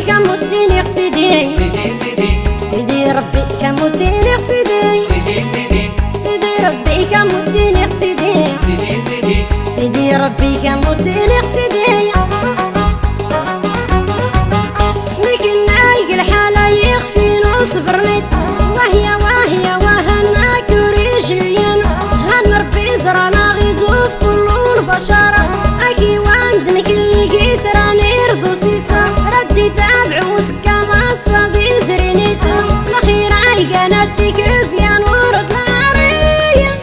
كمديني سيدي سيدي ربي كمديني سيدي سيدي ربي كمديني سيدي سيدي ربي كمديني سيدي لكن نايق الحالة يخفي وصبرنيت وهي وهنا كوريجليان هن ربي زرانا غيدوف كل البشر اكي واندن كل قيسراني رضو سيسا ردي تابع وسكا غصدي زرينيت الاخير عايقانا تكر زيان ورد العرية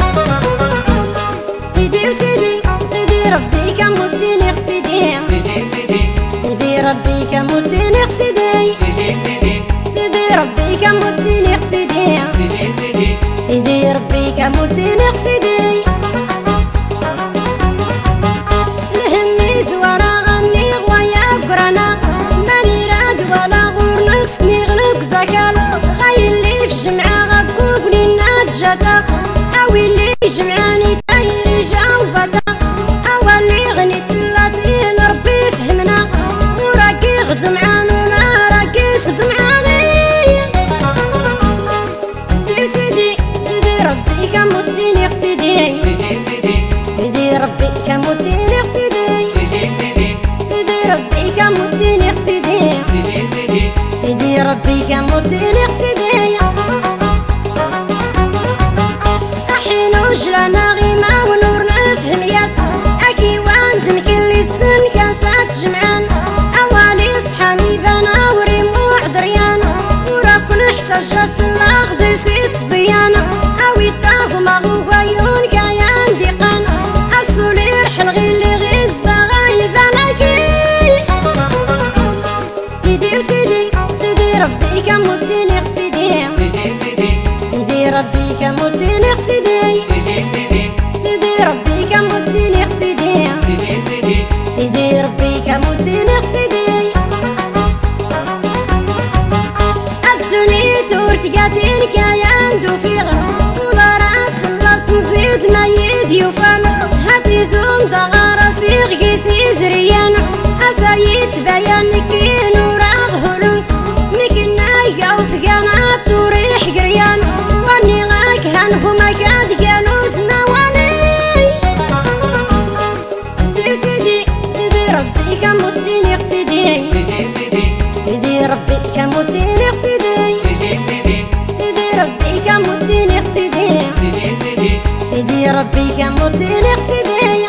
سيدي وسيدي سيدي ربي كمديني سيدي سيدي ربي كمديني سيدي سيدي ربي كمديني سيدي سيدي ربي كمديني سيدي لهمي زوارا غني غويا قرانا ماني راد ولا غور نسني غنق زكال غاي اللي في جمعة غبوق لنا جاتا اوي اللي جمعاني تايري جاوبتا اوالي غني تلاتين ربي فهمنا وراكي غد معانونا راكي صد معاني سيدي وسيدي سيدي ربي كمديني سيدي سيدي ربي كمديني سيدي سيدي ربي كمديني سيدي سيدي ربي كمديني سيدي أحين وجلنا غيمة ونور نفهم يد أكي واندن كل السن كاسات جمعان أوالي صحاني بنا وريم وعدريان وراكن احتاج في الأخذ سيت زيان أوي تاغ مغوغ عيون كيان ديقان السولير حلغي اللي غيزدا غايبان أكي سيدي وسيدي سيدي ربي كمديني سيدي سيدي ربي كمديني سيدي سيدي ربي كمديني سيدي سيدي ربي كمديني سيدي الدنيا تورتقاتين كيان دوفيغ ولا راف خلاص نزيد ما يدي وفان هاتي زون دغارة سيغ قيسي زريان أسايد بيان كين وراغ هلون مكن نايقا وفقانات وريح قريان واني غاك هنكو مكاد قانوس نواني سيدي وسيدي سيدي ربي كمديني سيدي سيدي ربي كمديني سيدي سيدي ربي كمديني سيدي سيدي ربي كمديني سيدي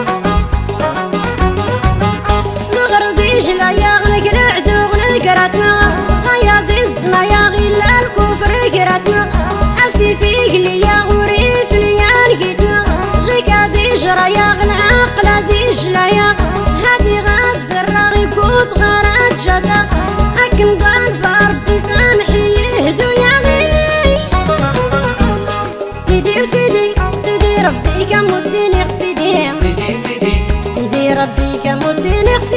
نغردي جلا يا غنك العدو غنكراتنا غيا دزنا يا غيلا الكفر كراتنا أسي فيك لي يا غريف لي يا لقيتنا غيكا دي جرى يا غنعقل دي جلا يا هاتي غاد زرا غيكوت غارات جدا أكن ضال بربي سامحي يهدو يا غي سيدي وسيدي سيدي ربي كمديني سيدي سيدي ربي كمديني